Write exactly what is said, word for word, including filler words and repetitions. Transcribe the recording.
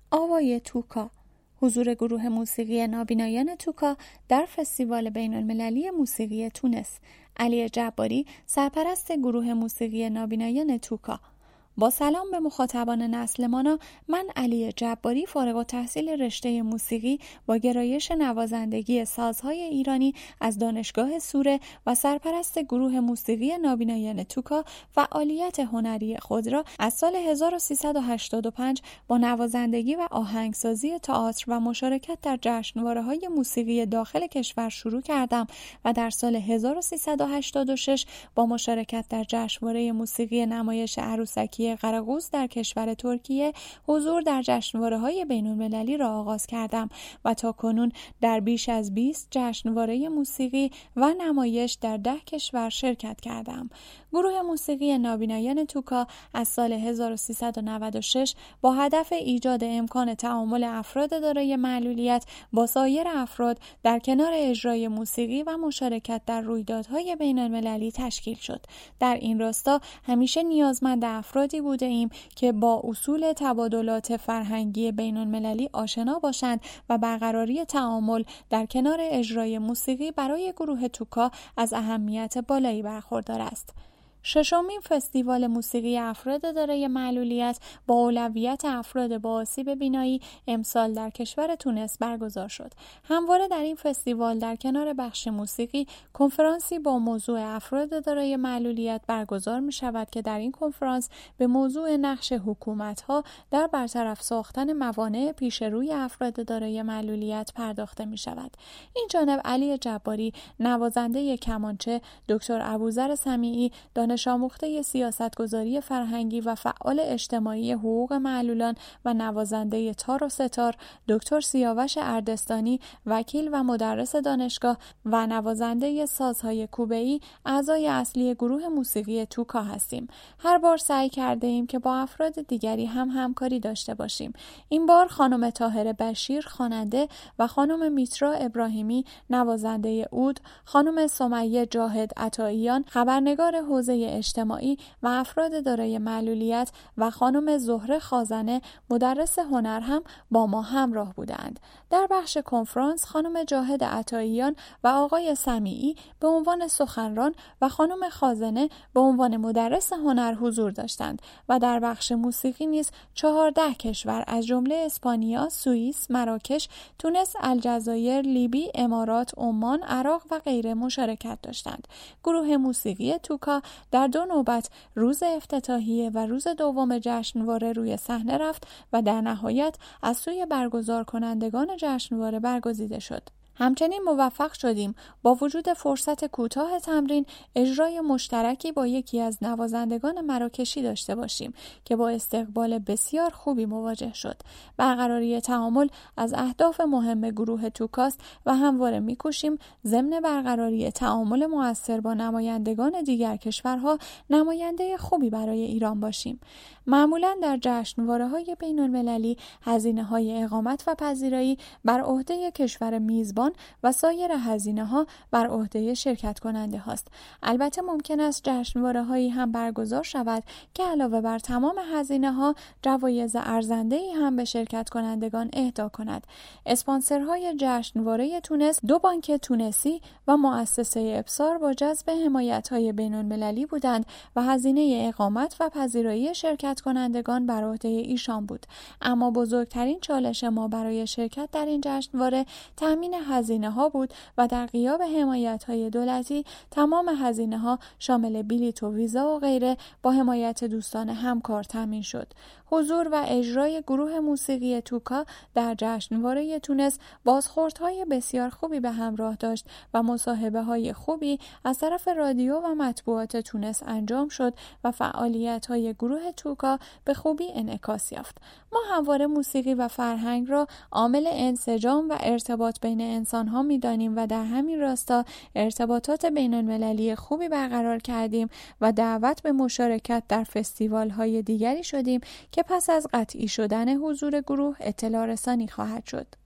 آوای توکا، حضور گروه موسیقی نابینایان توکا در فستیوال بین‌المللی موسیقی تونس. علی جباری، سرپرست گروه موسیقی نابینایان توکا: با سلام به مخاطبان نسل مانا، من علی جباری، فارغ التحصیل رشته موسیقی با گرایش نوازندگی سازهای ایرانی از دانشگاه سوره و سرپرست گروه موسیقی نابینایان توکا، فعالیت هنری خود را از سال هزار و سیصد و هشتاد و پنج با نوازندگی و آهنگسازی تئاتر و مشارکت در جشنواره‌های موسیقی داخل کشور شروع کردم و در سال هزار و سیصد و هشتاد و شش با مشارکت در جشنواره موسیقی نمایش عروسکی قرقوز در کشور ترکیه حضور در جشنواره‌های بین‌المللی را آغاز کردم و تا کنون در بیش از بیست جشنواره موسیقی و نمایش در ده کشور شرکت کردم. گروه موسیقی نابینایان توکا از سال هزار و سیصد و نود و شش با هدف ایجاد امکان تعامل افراد دارای معلولیت با سایر افراد در کنار اجرای موسیقی و مشارکت در رویدادهای بین‌المللی تشکیل شد. در این راستا همیشه نیازمند افرادی بوده ایم که با اصول تبادلات فرهنگی بین‌المللی آشنا باشند و برقراری تعامل در کنار اجرای موسیقی برای گروه توکا از اهمیت بالایی برخوردار است. ششمین فستیوال موسیقی افراد دارای معلولیت با اولویت افراد با آسیب بینایی امسال در کشور تونس برگزار شد. همواره در این فستیوال در کنار بخش موسیقی کنفرانسی با موضوع افراد دارای معلولیت برگزار می شود که در این کنفرانس به موضوع نقش حکومت‌ها در برطرف ساختن موانع پیش روی افراد دارای معلولیت پرداخته می شود. این جانب علی جباری، نوازنده کمانچه، دکتر ابوذر سمیعی، دانش آموخته سیاستگذاری فرهنگی و فعال اجتماعی حقوق معلولان و نوازنده تار و ستار، دکتر سیاوش اردستانی، وکیل و مدرس دانشگاه و نوازنده سازهای کوبه‌ای، اعضای اصلی گروه موسیقی توکا هستیم. هر بار سعی کرده ایم که با افراد دیگری هم همکاری داشته باشیم. این بار خانم طاهره بشیر، خواننده، و خانم میترا ابراهیمی، نوازنده عود، خانم سمیه جاهد عطاییان، خبرنگار حوزه اجتماعی و افراد دارای معلولیت، و خانم زهره خازنه، مدرس هنر هم با ما همراه بودند. در بخش کنفرانس خانم جاهد عطاییان و آقای سمیعی به عنوان سخنران و خانم خازنه به عنوان مدرس هنر حضور داشتند و در بخش موسیقی نیز چهارده کشور از جمله اسپانیا، سوئیس، مراکش، تونس، الجزایر، لیبی، امارات، عمان، عراق و غیره مشارکت داشتند. گروه موسیقی توکا در دو نوبت، روز افتتاحیه و روز دوم جشنواره، روی صحنه رفت و در نهایت از سوی برگزار کنندگان جشنواره برگزیده شد. همچنین موفق شدیم با وجود فرصت کوتاه تمرین اجرای مشترکی با یکی از نوازندگان مراکشی داشته باشیم که با استقبال بسیار خوبی مواجه شد. برقراری تعامل از اهداف مهم گروه توکاست و همواره می‌کوشیم ضمن برقراری تعامل مؤثر با نمایندگان دیگر کشورها نماینده خوبی برای ایران باشیم. معمولاً در جشنواره‌های بین‌المللی هزینه‌های اقامت و پذیرایی بر عهده کشور میزبان و سایر هزینه‌ها بر عهده شرکت کننده هاست. البته ممکن است جشنواره‌هایی هم برگزار شود که علاوه بر تمام هزینه‌ها جوایز ارزنده‌ای هم به شرکت کنندگان اهدا کند. اسپانسرهای جشنواره تونس دو بانک تونسی و مؤسسه ابصار با جذب حمایت‌های بین‌المللی بودند و هزینه اقامت و پذیرایی شرکت کنندگان بر عهده ایشان بود. اما بزرگترین چالش ما برای شرکت در این جشنواره تامین هزینه ها بود و در غیاب حمایت های دولتی تمام هزینه ها شامل بلیط و ویزا و غیره با حمایت دوستان همکار تامین شد. حضور و اجرای گروه موسیقی توکا در جشنواره تونس بازخوردهای بسیار خوبی به همراه داشت و مصاحبه های خوبی از طرف رادیو و مطبوعات تونس انجام شد و فعالیت های گروه توکا به خوبی انعکاس یافت. ما همواره موسیقی و فرهنگ را عامل انسجام و ارتباط بین انسان ها می دانیم و در همین راستا ارتباطات بین المللی خوبی برقرار کردیم و دعوت به مشارکت در فستیوال های دیگری شدیم که پس از قطعی شدن حضور گروه اطلاع رسانی خواهد شد.